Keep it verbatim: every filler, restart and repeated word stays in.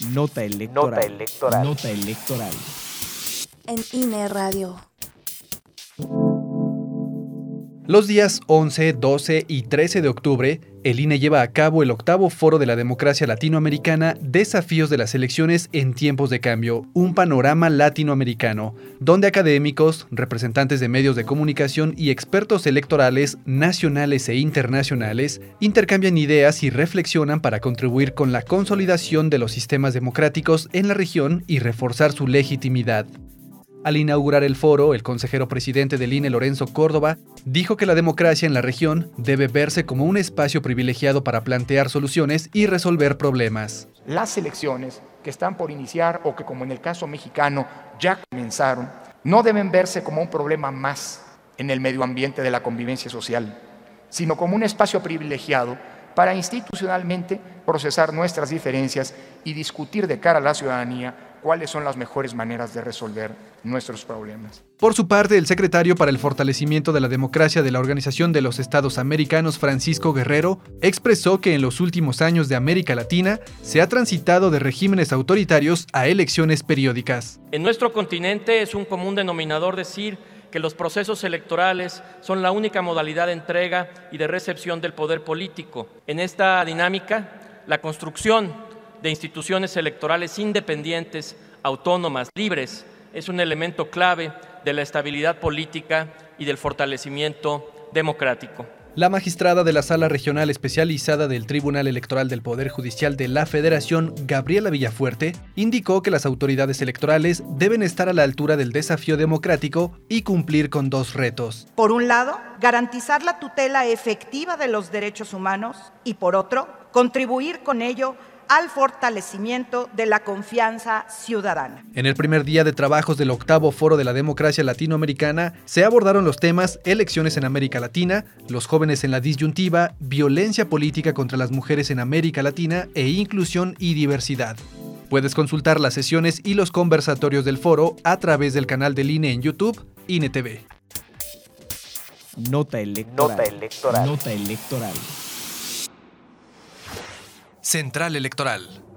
Nota electoral. Nota electoral. Nota electoral. En I N E Radio. Los días once, doce y trece de octubre, el I N E lleva a cabo el octavo Foro de la Democracia Latinoamericana, Desafíos de las Elecciones en Tiempos de Cambio, un panorama latinoamericano, donde académicos, representantes de medios de comunicación y expertos electorales nacionales e internacionales intercambian ideas y reflexionan para contribuir con la consolidación de los sistemas democráticos en la región y reforzar su legitimidad. Al inaugurar el foro, el consejero presidente del I N E, Lorenzo Córdoba, dijo que la democracia en la región debe verse como un espacio privilegiado para plantear soluciones y resolver problemas. Las elecciones que están por iniciar o que, como en el caso mexicano, ya comenzaron, no deben verse como un problema más en el medio ambiente de la convivencia social, sino como un espacio privilegiado para institucionalmente procesar nuestras diferencias y discutir de cara a la ciudadanía cuáles son las mejores maneras de resolver nuestros problemas. Por su parte, el secretario para el fortalecimiento de la democracia de la Organización de los Estados Americanos, Francisco Guerrero, expresó que en los últimos años de América Latina se ha transitado de regímenes autoritarios a elecciones periódicas. En nuestro continente es un común denominador decir que los procesos electorales son la única modalidad de entrega y de recepción del poder político. En esta dinámica, la construcción de instituciones electorales independientes, autónomas, libres, es un elemento clave de la estabilidad política y del fortalecimiento democrático. La magistrada de la Sala Regional Especializada del Tribunal Electoral del Poder Judicial de la Federación, Gabriela Villafuerte, indicó que las autoridades electorales deben estar a la altura del desafío democrático y cumplir con dos retos. Por un lado, garantizar la tutela efectiva de los derechos humanos y, por otro, contribuir con ello al fortalecimiento de la confianza ciudadana. En el primer día de trabajos del octavo Foro de la Democracia Latinoamericana, se abordaron los temas elecciones en América Latina, los jóvenes en la disyuntiva, violencia política contra las mujeres en América Latina e inclusión y diversidad. Puedes consultar las sesiones y los conversatorios del foro a través del canal del I N E en YouTube, I N E T V. Nota electoral. Nota electoral. Nota electoral. Central Electoral.